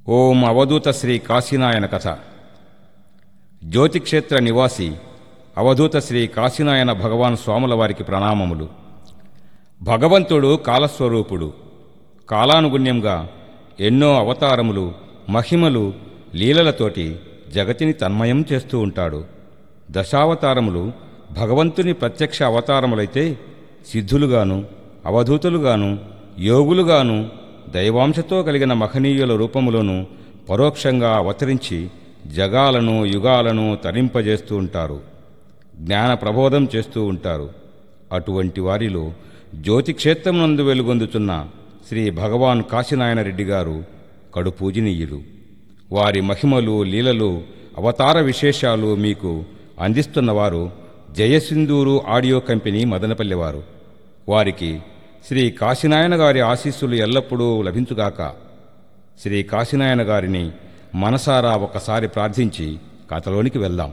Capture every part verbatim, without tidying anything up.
ఓం అవధూత శ్రీ కాశీనాయన కథ. జ్యోతిక్షేత్ర నివాసి అవధూత శ్రీ కాశీనాయన భగవాన్ స్వాముల వారికి ప్రణామములు. భగవంతుడు కాలస్వరూపుడు. కాలానుగుణ్యంగా ఎన్నో అవతారములు, మహిమలు, లీలలతోటి జగతిని తన్మయం చేస్తూ ఉంటాడు. దశావతారములు భగవంతుని ప్రత్యక్ష అవతారములైతే సిద్ధులుగాను, అవధూతులుగాను, యోగులుగాను, దైవాంశతో కలిగిన మహనీయుల రూపములోనూ పరోక్షంగా అవతరించి జగాలను, యుగాలను తరింపజేస్తూ ఉంటారు. జ్ఞాన ప్రబోధం చేస్తూ ఉంటారు. అటువంటి వారిలో జ్యోతిక్షేత్రమునందు వెలుగొందుతున్న శ్రీ భగవాన్ కాశీనాయన రెడ్డి గారు కడు పూజనీయులు. వారి మహిమలు, లీలలు, అవతార విశేషాలు మీకు అందిస్తున్నవారు జయసింధూరు ఆడియో కంపెనీ మదనపల్లివారు. వారికి శ్రీ కాశీనాయన గారి ఆశీస్సులు ఎల్లప్పుడూ లభించుగాక. శ్రీ కాశీనాయన గారిని మనసారా ఒకసారి ప్రార్థించి కథలోనికి వెళ్దాం.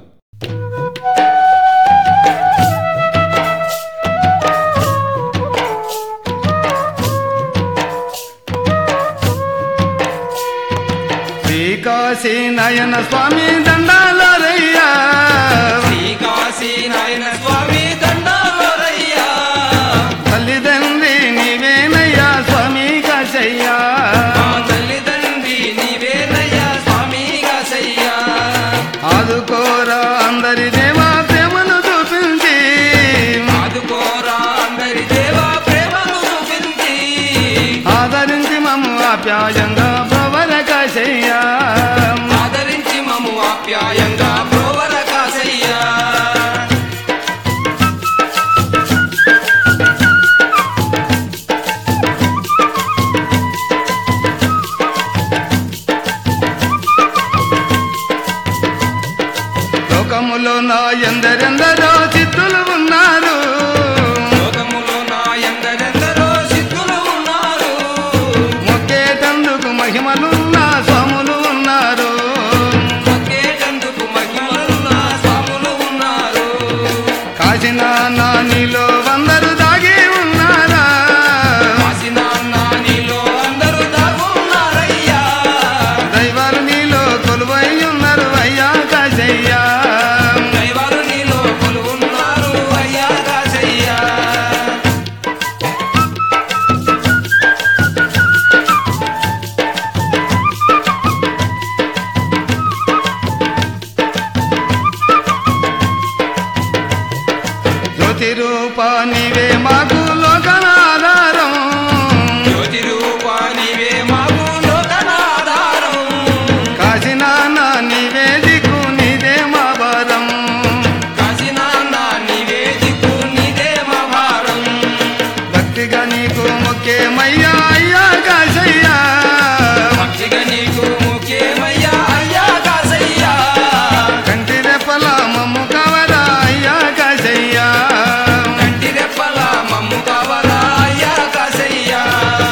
శ్రీ కాశీనాయన స్వామి దండాలరయ్యా, శ్రీ కాశీనాయన స్వామి దండాలరయ్యా. తల్లిదండ్రి నీవేనయ్యా స్వామి కాశయ్యా, మా తల్లిదండ్రి నీవేనయ్యా స్వామి కాశయ్యా. ఆదుకోరా అందరి దేవా ప్రేమను చూపించి, ఆదుకోరా అందరి దేవా ప్రేమను చూపించి, ఆదరించి మమ్ము ఆప్యాయంగా ప్రవర కాశయ్యా, ఆదరించి మమ్ము ఆప్యాయంగా ప్రోవర కాశయ్యా. లోకములో నా ఎందరెందరో చిత్తులు ఉన్నారు, లోకములో నా ఎందరెందరో సిద్ధులు ఉన్నారు. మొక్కేటందుకు మహిమలున్న స్వాములు ఉన్నారు, మొక్కేటందుకు మహిమలున్న స్వాములు ఉన్నారు. కాశీనాన్న నీలో అందరూ దాగి ఉన్నారా, కాశీనాన్న నీలో అందరూ దాగున్నారయ్యా. దైవాలు నీలో కొలువై ఉన్నారు అయ్యా కాశయ్యా, దైవాలు నీలో కొలువున్నారు అయ్యా కాశయ్యా. జ్యోతి రూప నీవే మాకు లోకనాధారం, జ్యోతి రూపా నీవే మాకు లోకనాధారం. కాశీనాన్న నీవే దిక్కు నీదే మా భారం, కాశీనాన్న నీవే దిక్కు నీదే మా భారం. భక్తిగా నీకు మొక్కేమయ్యా అయ్యా కాశయ్యా, భక్తిగా నీకు ముఖ్యమయ్యా అయ్యా కాశయ్యా. కంటి రెప్పల మమ్ము కవరా అయ్యా కాశయ్యా, కంటి రెప్పల మమ్ము కావరా అయ్యా కాశయ్యా.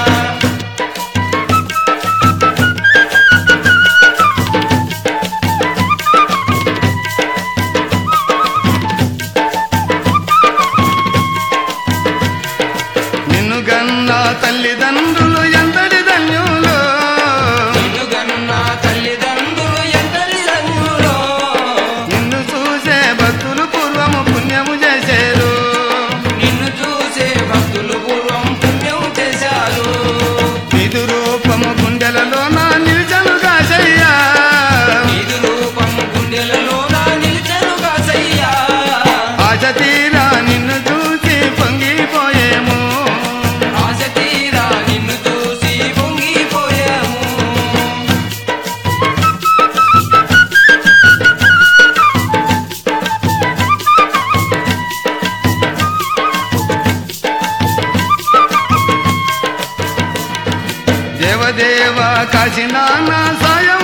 నిన్ను గన్న తల్లిదండ్రులు ఎంతటి ధన్యులు, నిన్ను గన్న తల్లిదండ్రులు ఎంతటి ధన్యులో. నిన్ను చూసే భక్తులు పూర్వము పుణ్యము చేసేరు, నిన్ను చూసే భక్తులు పూర్వం పుణ్యం చేశారు. నిధు రూపము గుండెలలో నా నిలిచను కాశయ్యా, నీదు రూపం గుండెలలో నా నిలిచెను కాశయ్యా. ఆశ తీరా నిన్ను చూసి పొంగిపోయేము, ఆశ తీరా నిన్ను చూసి పొంగిపోయాము. దేవదేవ కాశీనాన్న సాయం